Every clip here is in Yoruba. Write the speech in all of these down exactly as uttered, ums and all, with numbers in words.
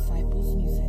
Disciples Music.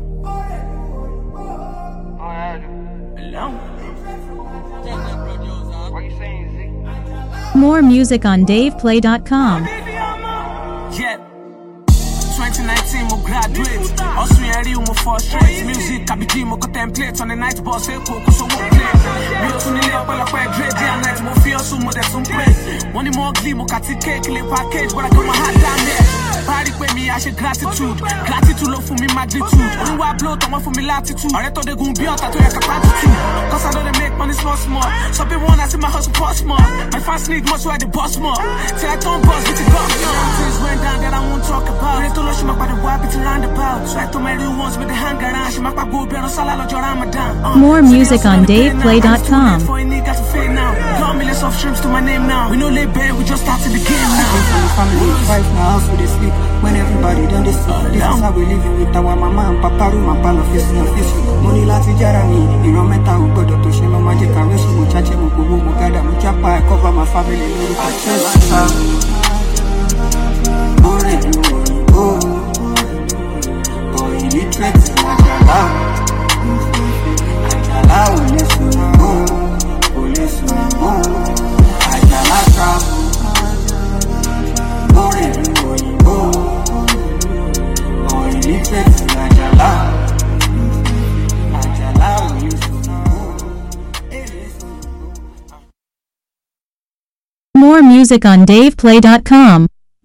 More music on dave play dot com. Yeah. twenty nineteen mo graduate. Also yẹri mo frustrate. Music abiji mo contemplate on the night bus. Eko ko so wo play. Mi o tún nílé ọpẹ́lọpẹ́ grade day and night mo fi hustle mo dẹ̀ tún pray. Wọ́n ní mo ugly mo kàti cake lè package but I got my heart down there. Bari pé mi a ṣe gratitude. Gratitude ló fún mi magnitude. Olúwa blow tọmọ fún mi latitude. Ọ̀rẹ́ tó dé gun bí ọ̀tá tó yẹ ká gratitude. Cause I know they make money small small. Some people wanna see my hustle cost more. My fans need more so I dey boss more. Till I turn boss with the governor. Things went down that I won't talk about. Ọ̀rẹ́ tó lọ ṣe máa padà wá bí ti roundabout. So I told my real ones with the hang around. Ṣe máa pa gbogbo ẹran sálá lọ́jọ́ Ramadan. More music on dave play dot com. For a nigga to fade now. Got millions of streams to my name now. We no lay bad, we just started the game now. Family right now, house we dey sleep. When everybody done this sleep. This is how we living with our mama and papa room and palo facing and facing. Money láti jára ni, ìran mẹ́ta ò gbọ́dọ̀ tó ṣe lọ máa jẹ́ kàwé sí mo cháchẹ́ mo gbogbo mo gádà mo jápa I cover my family lórúkọ chelsea. Orin ìlú òyìnbó, boy illiterate àjàlá. Àjàlá ò lè sòyìnbó, ò lè sòyìnbó. Àjàlá travel. Orin ìlú òyìnbó, boy illiterate àjàlá. Àjàlá ò lè sòyìnbó. More music on dave play dot com.